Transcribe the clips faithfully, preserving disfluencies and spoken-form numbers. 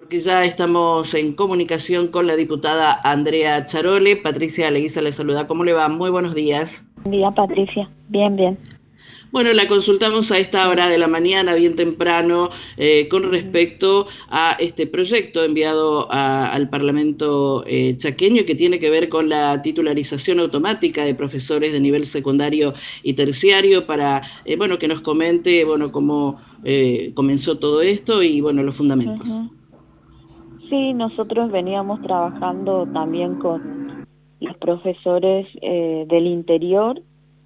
Que ya estamos en comunicación con la diputada Andrea Charole. Patricia Leguiza le saluda. ¿Cómo le va? Muy buenos días. Buen día, Patricia. Bien, bien. Bueno, la consultamos a esta hora de la mañana, bien temprano, eh, con Uh-huh. respecto a este proyecto enviado a, al Parlamento eh, chaqueño que tiene que ver con la titularización automática de profesores de nivel secundario y terciario para, eh, bueno, que nos comente, bueno, cómo eh, comenzó todo esto y, bueno, los fundamentos. Uh-huh. Sí, nosotros veníamos trabajando también con los profesores eh, del interior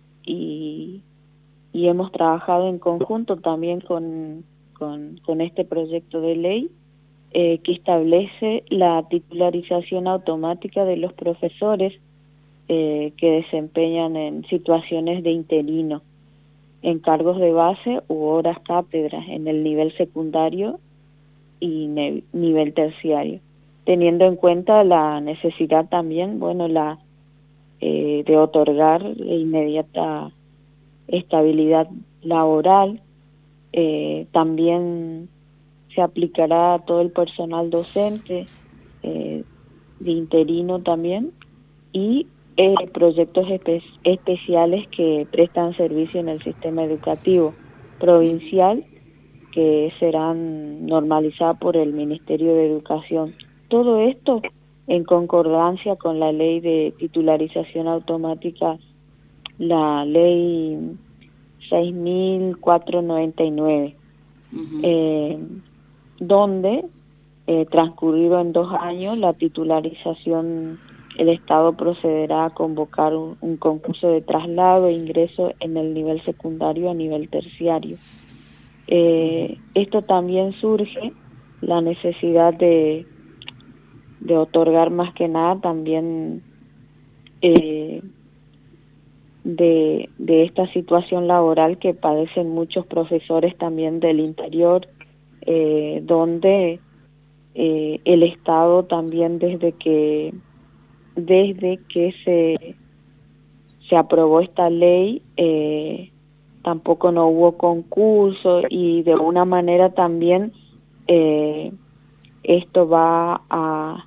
y, y hemos trabajado en conjunto también con, con, con este proyecto de ley eh, que establece la titularización automática de los profesores eh, que desempeñan en situaciones de interino, en cargos de base u horas cátedra en el nivel secundario y nivel terciario, teniendo en cuenta la necesidad también, bueno, la eh, de otorgar inmediata estabilidad laboral. Eh, también se aplicará a todo el personal docente, eh, de interino también, y eh, proyectos espe especiales que prestan servicio en el sistema educativo provincial, que serán normalizadas por el Ministerio de Educación. Todo esto en concordancia con la ley de titularización automática, la ley seis mil cuatrocientos noventa y nueve, uh-huh. eh, donde, eh, transcurrido en dos años, la titularización, el Estado procederá a convocar un, un concurso de traslado e ingreso en el nivel secundario a nivel terciario. Eh, esto también surge la necesidad de, de otorgar más que nada también eh, de, de esta situación laboral que padecen muchos profesores también del interior, eh, donde eh, el Estado también desde que desde que se, se aprobó esta ley, eh, tampoco no hubo concurso, y de alguna manera también eh, esto va a,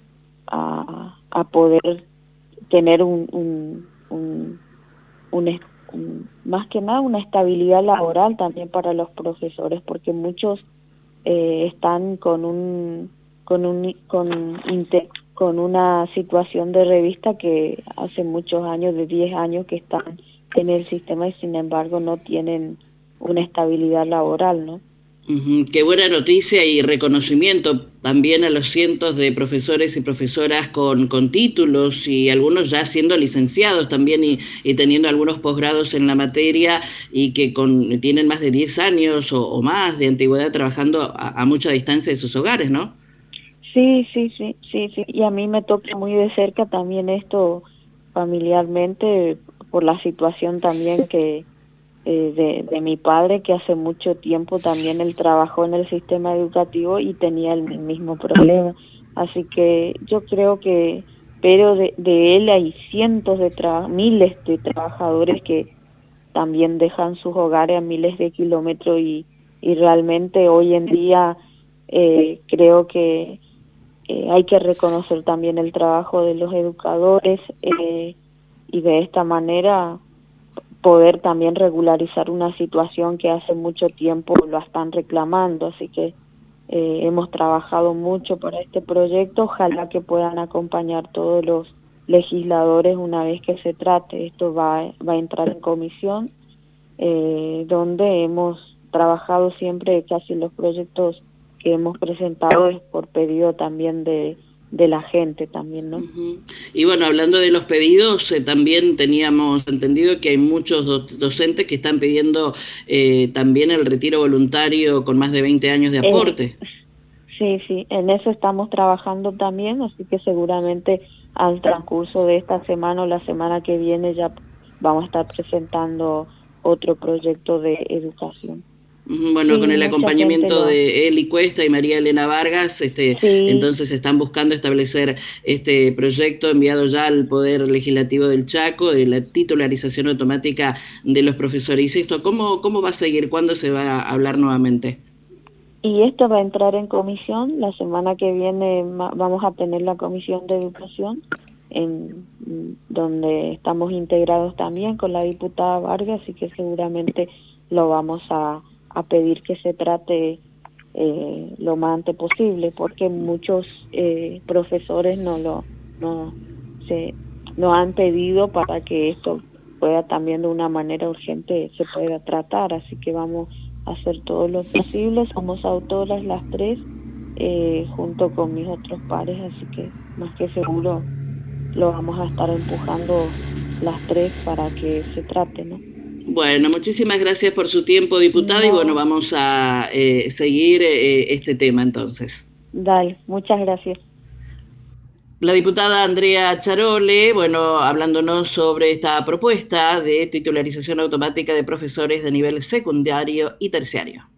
a, a poder tener un, un, un, un, un, más que nada una estabilidad laboral también para los profesores, porque muchos eh, están con un con un con, con una situación de revista que hace muchos años, de diez años que están en el sistema y sin embargo no tienen una estabilidad laboral, ¿no? Uh-huh. Qué buena noticia y reconocimiento también a los cientos de profesores y profesoras con, con títulos y algunos ya siendo licenciados también y, y teniendo algunos posgrados en la materia y que con, tienen más de diez años o, o más de antigüedad trabajando a, a mucha distancia de sus hogares, ¿no? Sí, sí, sí, sí, sí, y a mí me toca muy de cerca también esto familiarmente por la situación también que eh, de, de mi padre, que hace mucho tiempo también él trabajó en el sistema educativo y tenía el mismo problema, así que yo creo que, pero de, de él hay cientos de tra miles de trabajadores que también dejan sus hogares a miles de kilómetros y, y realmente hoy en día eh, creo que Eh, hay que reconocer también el trabajo de los educadores eh, y de esta manera poder también regularizar una situación que hace mucho tiempo lo están reclamando, así que eh, hemos trabajado mucho para este proyecto, ojalá que puedan acompañar todos los legisladores una vez que se trate. Esto va, va a entrar en comisión, eh, donde hemos trabajado siempre casi los proyectos que hemos presentado es por pedido también de, de la gente también, ¿no? Uh-huh. Y bueno, hablando de los pedidos, eh, también teníamos entendido que hay muchos do docentes que están pidiendo eh, también el retiro voluntario con más de veinte años de aporte. Eh, sí, sí, en eso estamos trabajando también, así que seguramente al transcurso de esta semana o la semana que viene ya vamos a estar presentando otro proyecto de educación. Bueno, sí, con el acompañamiento de Eli Cuesta y María Elena Vargas, este, sí. Entonces están buscando establecer este proyecto enviado ya al Poder Legislativo del Chaco de la titularización automática de los profesores. Y esto, ¿cómo, cómo va a seguir? ¿Cuándo se va a hablar nuevamente? Y esto va a entrar en comisión, la semana que viene vamos a tener la comisión de educación, en donde estamos integrados también con la diputada Vargas, así que seguramente lo vamos a, a pedir que se trate eh, lo más antes posible, porque muchos eh, profesores no lo no se nos han pedido para que esto pueda también de una manera urgente se pueda tratar, así que vamos a hacer todo lo posible. Somos autoras las tres, eh, junto con mis otros pares, así que más que seguro lo vamos a estar empujando las tres para que se trate, ¿no? Bueno, muchísimas gracias por su tiempo, diputada, no. Y bueno, vamos a eh, seguir eh, este tema entonces. Dale, muchas gracias. La diputada Andrea Charole, bueno, hablándonos sobre esta propuesta de titularización automática de profesores de nivel secundario y terciario.